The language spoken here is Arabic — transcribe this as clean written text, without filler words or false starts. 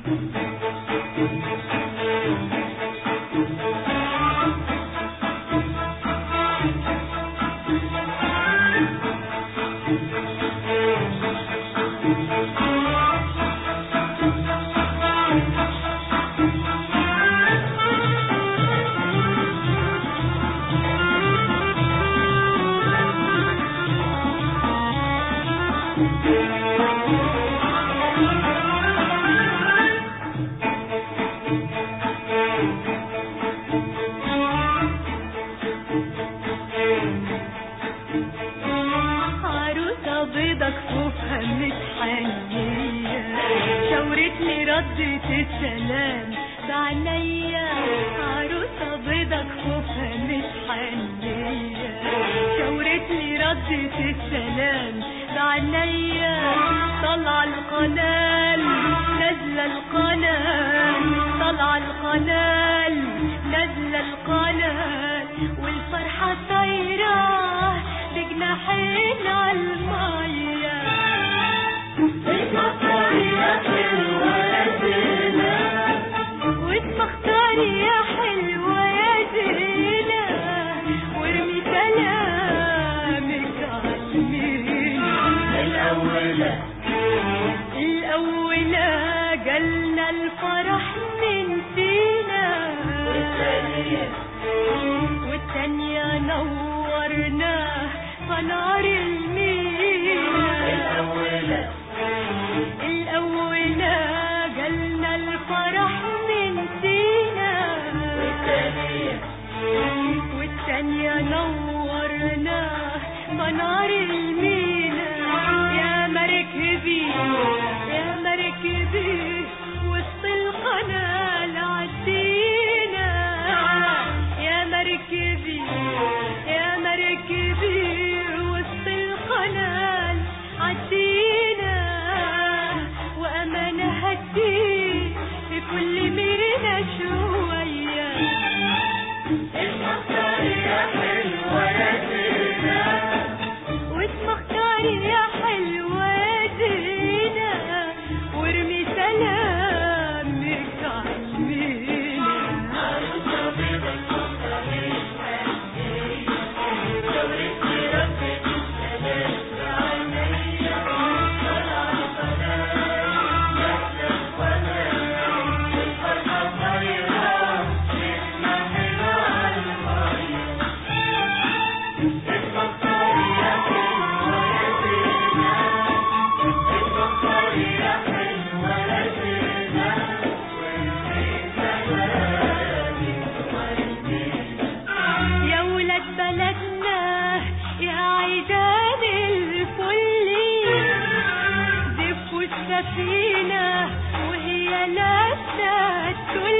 ردت السلام بعينيا، عروسة بيضة كفوفها متحنية، شاورتلي ردت السلام بعينيا، طالعة القنال نازلة القنال، طالعة القنال نازلة القنال، والفرحة طايرة بجناحين عالمية. واتمختاري يا حلوة يا زينة، وارمي كلامك عالمينا. الأولى جالنا الفرح من فينا، والتانية نورناه فنار المينا. الأولى جالنا الفرح من فينا، والتانية نورناه فنار المينا. يا مركبي يا مركبي وسط القنال عدينا، يا مركبي يا مركبي وسط القنال عدينا، وأمانة هدي لكل مينا شوية. اتمختاري يا حلوة يا زينة، واتمختاري يا حلوة يا زينة، وارمي سلامك عالمينا. عروسة بيضة كفوفها متحنية، شاورتلي ردت السلام بعينيا، طالعة القنال نازلة القنال، والفرحة طايرة بجناحين عالمية. اتمختاري يا حلوة يا زينة، اتمختاري يا حلوة يا زينة، وارمي كلامك عالمينا. يا ولاد بلدنا يا عيدان الفل، زفوا السفينة وهي لسه تقول